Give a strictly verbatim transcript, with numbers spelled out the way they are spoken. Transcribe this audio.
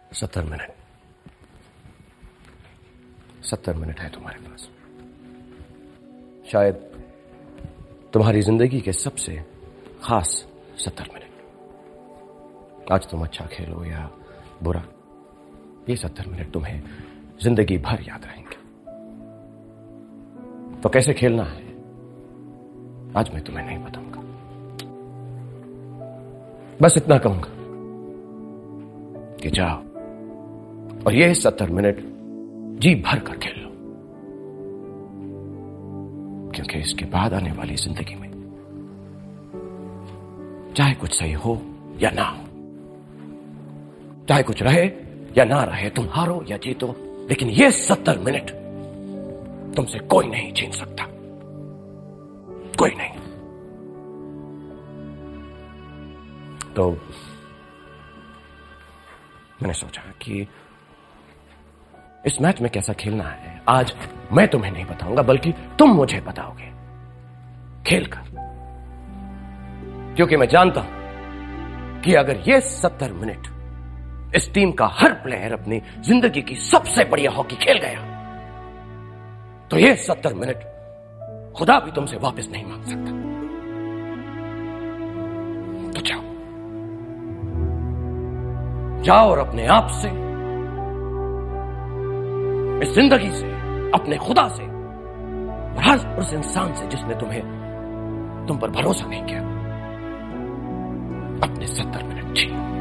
सत्तर मिनट सत्तर मिनट है तुम्हारे पास। शायद तुम्हारी जिंदगी के सबसे खास सत्तर मिनट। आज तुम अच्छा खेलो या बुरा, ये सत्तर मिनट तुम्हें जिंदगी भर याद रहेंगे। तो कैसे खेलना है आज मैं तुम्हें नहीं बताऊंगा, बस इतना कहूंगा कि जाओ और ये सत्तर मिनट जी भर कर खेल लो, क्योंकि इसके बाद आने वाली जिंदगी में चाहे कुछ सही हो या ना हो, चाहे कुछ रहे या ना रहे, तुम हारो या जीतो, लेकिन ये सत्तर मिनट तुमसे कोई नहीं छीन सकता, कोई नहीं। तो मैंने सोचा कि इस मैच में कैसा खेलना है आज मैं तुम्हें नहीं बताऊंगा, बल्कि तुम मुझे बताओगे खेलकर, क्योंकि मैं जानता हूं कि अगर ये सत्तर मिनट इस टीम का हर प्लेयर अपनी जिंदगी की सबसे बढ़िया हॉकी खेल गया, तो ये सत्तर मिनट खुदा भी तुमसे वापस नहीं मांग सकता। तो जाओ जाओ और अपने आप से, इस जिंदगी से, अपने खुदा से और हर उस इंसान से जिसने तुम्हें तुम पर भरोसा नहीं किया, अपने सत्तर मिनट छीनो।